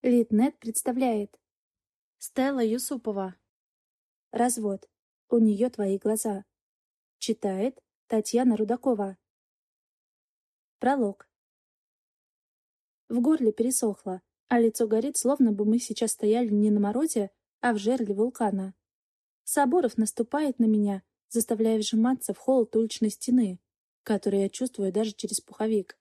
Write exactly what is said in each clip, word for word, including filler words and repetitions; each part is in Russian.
Литнет представляет. Стелла Юсупова. Развод. У нее твои глаза. Читает Татьяна Рудакова. Пролог. В горле пересохло, а лицо горит, словно бы мы сейчас стояли не на морозе, а в жерле вулкана. Сабуров наступает на меня, заставляя вжиматься в холод уличной стены, который я чувствую даже через пуховик.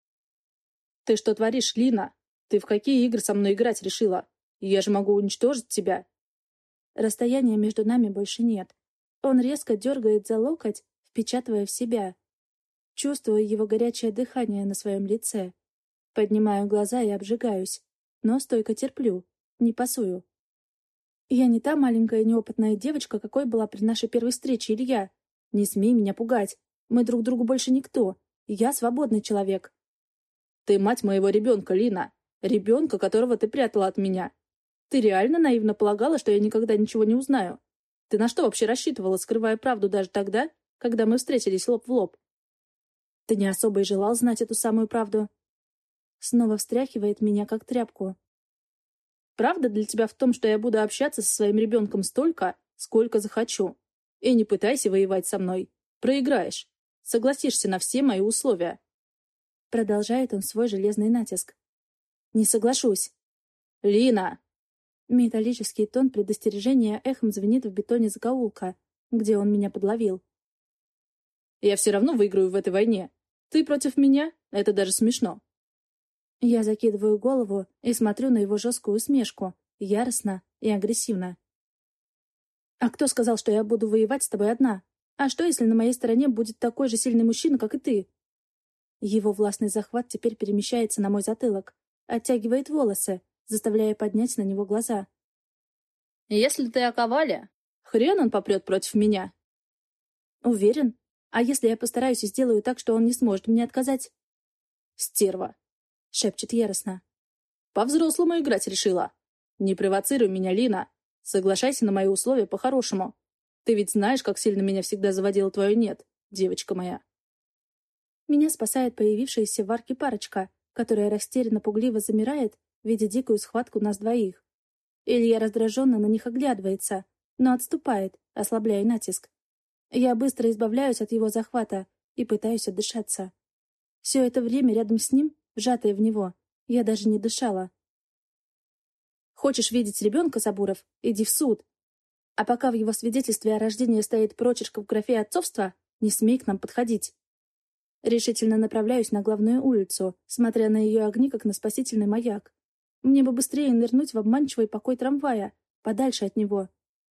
«Ты что творишь, Лина? Ты в какие игры со мной играть решила? Я же могу уничтожить тебя!» Расстояния между нами больше нет. Он резко дергает за локоть, впечатывая в себя. Чувствую его горячее дыхание на своем лице. Поднимаю глаза и обжигаюсь, но стойко терплю, не пасую. Я не та маленькая неопытная девочка, какой была при нашей первой встрече, Илья. Не смей меня пугать. Мы друг другу больше никто. Я свободный человек. «Ты мать моего ребенка, Лина. Ребенка, которого ты прятала от меня. Ты реально наивно полагала, что я никогда ничего не узнаю? Ты на что вообще рассчитывала, скрывая правду даже тогда, когда мы встретились лоб в лоб?» Ты не особо и желал знать эту самую правду. Снова встряхивает меня, как тряпку. «Правда для тебя в том, что я буду общаться со своим ребенком столько, сколько захочу? И не пытайся воевать со мной. Проиграешь. Согласишься на все мои условия». Продолжает он свой железный натиск. Не соглашусь. «Лина!» Металлический тон предостережения эхом звенит в бетоне закоулка, где он меня подловил. «Я все равно выиграю в этой войне. Ты против меня? Это даже смешно». Я закидываю голову и смотрю на его жесткую усмешку, яростно и агрессивно. «А кто сказал, что я буду воевать с тобой одна? А что, если на моей стороне будет такой же сильный мужчина, как и ты?» Его властный захват теперь перемещается на мой затылок, оттягивает волосы, заставляя поднять на него глаза. «Если ты о Ковале, хрен он попрет против меня». «Уверен? А если я постараюсь и сделаю так, что он не сможет мне отказать?» «Стерва!» — шепчет яростно. «По-взрослому играть решила. Не провоцируй меня, Лина. Соглашайся на мои условия по-хорошему. Ты ведь знаешь, как сильно меня всегда заводило твое «нет», девочка моя». Меня спасает появившаяся в арке парочка, которая растерянно-пугливо замирает, видя дикую схватку нас двоих. Илья раздраженно на них оглядывается, но отступает, ослабляя натиск. Я быстро избавляюсь от его захвата и пытаюсь отдышаться. Все это время рядом с ним, вжатая в него, я даже не дышала. «Хочешь видеть ребенка, Сабуров? Иди в суд. А пока в его свидетельстве о рождении стоит прочерк в графе отцовства, не смей к нам подходить». Решительно направляюсь на главную улицу, смотря на ее огни, как на спасительный маяк. Мне бы быстрее нырнуть в обманчивый покой трамвая, подальше от него.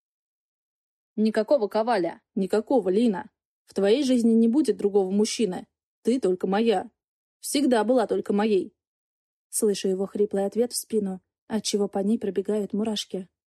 «Никакого Коваля, никакого, Лина. В твоей жизни не будет другого мужчины. Ты только моя. Всегда была только моей». Слышу его хриплый ответ в спину, отчего по ней пробегают мурашки.